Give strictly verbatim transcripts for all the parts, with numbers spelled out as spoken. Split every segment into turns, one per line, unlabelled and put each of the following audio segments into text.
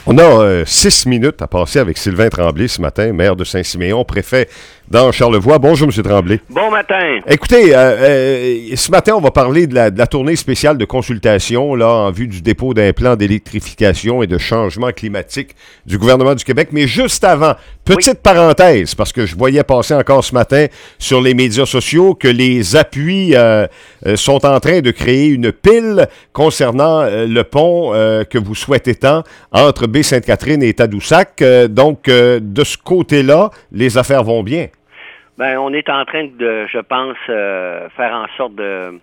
On a euh, six minutes à passer avec Sylvain Tremblay ce matin, maire de Saint-Siméon, préfet dans Charlevoix. Bonjour, M. Tremblay.
Bon matin.
Écoutez, euh, euh, ce matin, on va parler de la, de la tournée spéciale de consultation là, en vue du dépôt d'un plan d'électrification et de changement climatique du gouvernement du Québec. Mais juste avant, petite oui. parenthèse, parce que je voyais passer encore ce matin sur les médias sociaux que les appuis euh, euh, sont en train de créer une pile concernant euh, le pont euh, que vous souhaitez tant entre Baie-Sainte-Catherine et Tadoussac. Euh, donc, euh, de ce côté-là, les affaires vont bien.
Ben, on est en train de, je pense, euh, faire en sorte de,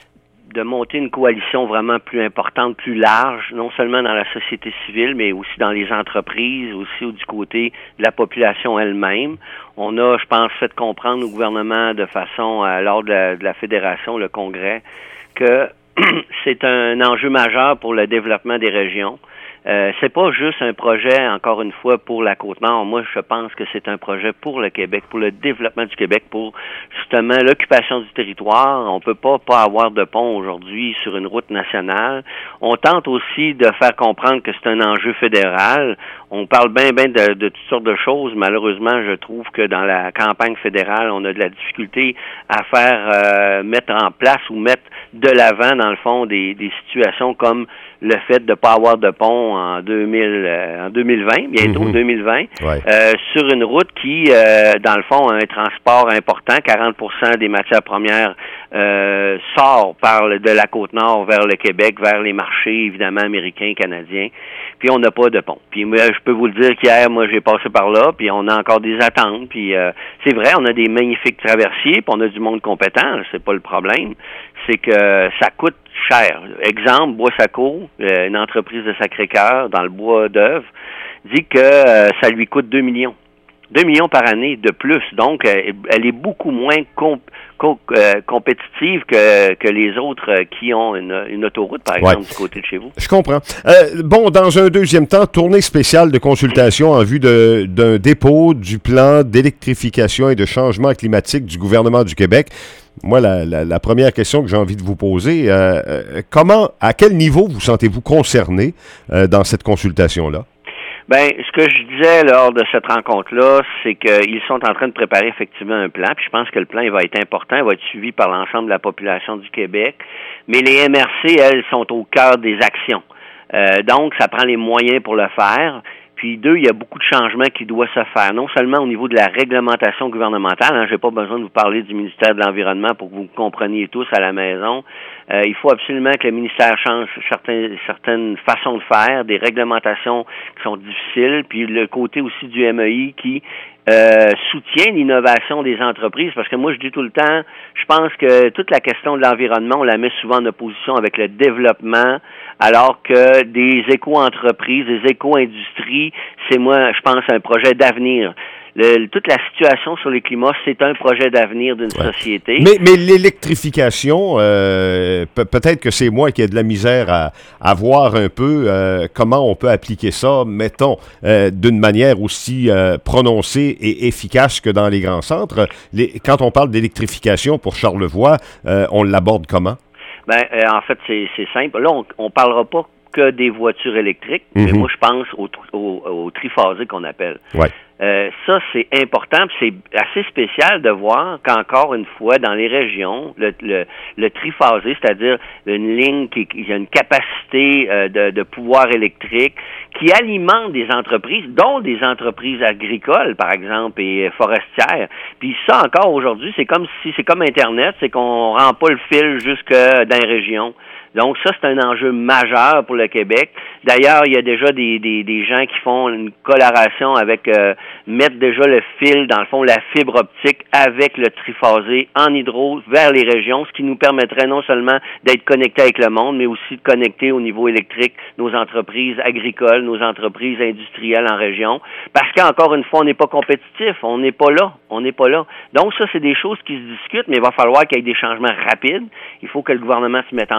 de monter une coalition vraiment plus importante, plus large, non seulement dans la société civile, mais aussi dans les entreprises, aussi du côté de la population elle-même. On a, je pense, fait comprendre au gouvernement de façon, euh, lors de la, de la fédération, le Congrès, que c'est un enjeu majeur pour le développement des régions. Euh, c'est pas juste un projet, encore une fois, pour la Côte-Nord. Moi, je pense que c'est un projet pour le Québec, pour le développement du Québec, pour justement l'occupation du territoire. On peut pas pas avoir de pont aujourd'hui sur une route nationale. On tente aussi de faire comprendre que c'est un enjeu fédéral. On parle bien, bien de, de toutes sortes de choses. Malheureusement, je trouve que dans la campagne fédérale, on a de la difficulté à faire euh, mettre en place ou mettre de l'avant, dans le fond, des, des situations comme le fait de ne pas avoir de pont en deux mille, euh, en deux mille vingt, bientôt mm-hmm. deux mille vingt,
ouais.
euh, sur une route qui, euh, dans le fond, a un transport important. quarante pour cent des matières premières euh, sort par le, de la Côte-Nord vers le Québec, vers les marchés, évidemment, américains, canadiens. Puis on n'a pas de pont. Puis moi, je peux vous le dire qu'hier, moi, j'ai passé par là, puis on a encore des attentes. Puis euh, c'est vrai, on a des magnifiques traversiers, puis on a du monde compétent. C'est pas le problème. C'est que ça coûte cher. Exemple, Bois-Saco, euh, une entreprise de Sacré-Cœur dans le bois d'œuvre, dit que euh, ça lui coûte deux millions. deux millions par année de plus. Donc, euh, elle est beaucoup moins comp- com- euh, compétitive que, que les autres euh, qui ont une, une autoroute, par exemple, ouais. du côté de chez vous.
Je comprends. Euh, bon, dans un deuxième temps, tournée spéciale de consultation en vue de, d'un dépôt du plan d'électrification et de changement climatique du gouvernement du Québec. Moi, la, la, la première question que j'ai envie de vous poser, euh, euh, comment, à quel niveau vous sentez-vous concerné euh, dans cette consultation-là?
Ben, ce que je disais lors de cette rencontre-là, c'est qu'ils sont en train de préparer effectivement un plan, puis je pense que le plan, il va être important, il va être suivi par l'ensemble de la population du Québec, mais les M R C, elles, sont au cœur des actions. Euh, donc, ça prend les moyens pour le faire. Puis deux, il y a beaucoup de changements qui doivent se faire, non seulement au niveau de la réglementation gouvernementale, hein, j'ai pas besoin de vous parler du ministère de l'Environnement pour que vous compreniez tous à la maison. Euh, il faut absolument que le ministère change certaines, certaines façons de faire, des réglementations qui sont difficiles, puis le côté aussi du M E I qui euh, soutient l'innovation des entreprises, parce que moi je dis tout le temps, je pense que toute la question de l'environnement, on la met souvent en opposition avec le développement, alors que des éco-entreprises, des éco-industries, c'est moi, je pense, un projet d'avenir. Le, toute la situation sur les climats, c'est un projet d'avenir d'une ouais. société.
Mais, mais l'électrification, euh, pe- peut-être que c'est moi qui ai de la misère à, à voir un peu euh, comment on peut appliquer ça, mettons, euh, d'une manière aussi euh, prononcée et efficace que dans les grands centres. Les, quand on parle d'électrification pour Charlevoix, euh, on l'aborde comment?
Ben, euh, en fait, c'est, c'est simple. Là, on ne parlera pas que des voitures électriques, mm-hmm. mais moi, je pense au, au, au triphasé qu'on appelle.
Ouais.
Euh, ça, c'est important, puis c'est assez spécial de voir qu'encore une fois, dans les régions, le, le, le triphasé, c'est-à-dire une ligne qui, qui a une capacité euh, de, de pouvoir électrique, qui alimente des entreprises, dont des entreprises agricoles, par exemple, et forestières. Puis ça, encore aujourd'hui, c'est comme si c'est comme Internet, c'est qu'on rend pas le fil jusque dans les régions. Donc ça, c'est un enjeu majeur pour le Québec. D'ailleurs, il y a déjà des, des, des gens qui font une coloration avec, euh, mettre déjà le fil, dans le fond, la fibre optique avec le triphasé en hydro vers les régions, ce qui nous permettrait non seulement d'être connectés avec le monde, mais aussi de connecter au niveau électrique nos entreprises agricoles, nos entreprises industrielles en région. Parce qu'encore une fois, on n'est pas compétitif, on n'est pas là, on n'est pas là. Donc ça, c'est des choses qui se discutent, mais il va falloir qu'il y ait des changements rapides. Il faut que le gouvernement se mette en œuvre très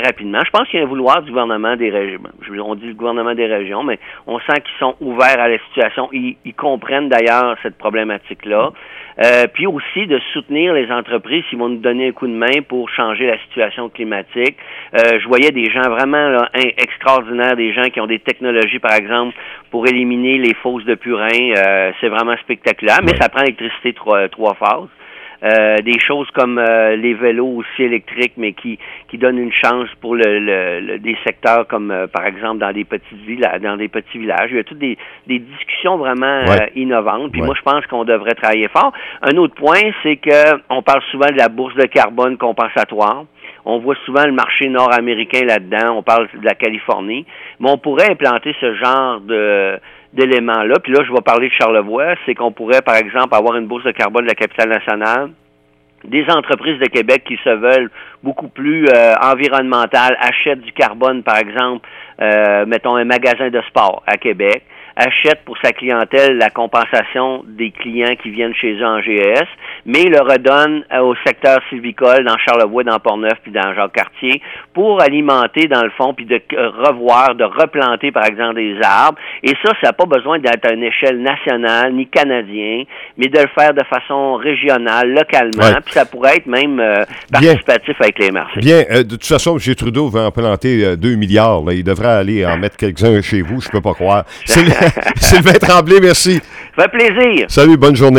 rapidement. Je pense qu'il y a un vouloir du gouvernement des régions. On dit le gouvernement des régions, mais on sent qu'ils sont ouverts à la situation. Ils, ils comprennent d'ailleurs cette problématique-là. Euh, puis aussi de soutenir les entreprises qui vont nous donner un coup de main pour changer la situation climatique. Euh, je voyais des gens vraiment là, extraordinaires, des gens qui ont des technologies, par exemple, pour éliminer les fosses de purin. Euh, c'est vraiment spectaculaire, mais ça prend l'électricité trois, trois phases. Euh, des choses comme euh, les vélos aussi électriques, mais qui qui donnent une chance pour le, le, le des secteurs comme euh, par exemple dans des petits villages, dans des petits villages. Il y a toutes des, des discussions vraiment
ouais.
euh, innovantes. Puis
ouais.
moi, je pense qu'on devrait travailler fort. Un autre point, c'est que on parle souvent de la bourse de carbone compensatoire. On voit souvent le marché nord-américain là-dedans. On parle de la Californie. Mais on pourrait implanter ce genre de d'éléments-là. Puis là, je vais parler de Charlevoix. C'est qu'on pourrait, par exemple, avoir une bourse de carbone de la capitale nationale. Des entreprises de Québec qui se veulent beaucoup plus euh, environnementales achètent du carbone, par exemple, euh, mettons un magasin de sport à Québec, achète pour sa clientèle la compensation des clients qui viennent chez eux en G E S, mais le redonne au secteur sylvicole dans Charlevoix, dans Portneuf, puis dans Jacques-Cartier, pour alimenter dans le fond, puis de revoir, de replanter par exemple des arbres. Et ça, ça n'a pas besoin d'être à une échelle nationale ni canadienne, mais de le faire de façon régionale, localement, ouais. Puis ça pourrait être même euh, participatif Bien. Avec les marchés.
Bien, euh, de toute façon, M. Trudeau veut en planter euh, deux milliards. Là. Il devrait aller en mettre quelques-uns chez vous, je peux pas croire. C'est Sylvain Tremblay, merci.
Ça fait plaisir.
Salut, bonne journée.